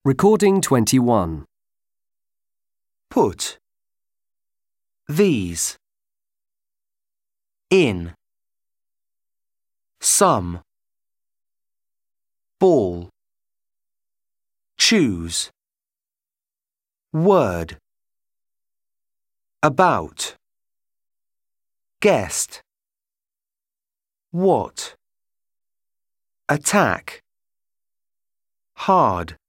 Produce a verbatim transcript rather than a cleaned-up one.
Recording twenty-one. Put. These. In. Some. Ball. Choose. Word. About. Guest. What. Attack. Hard.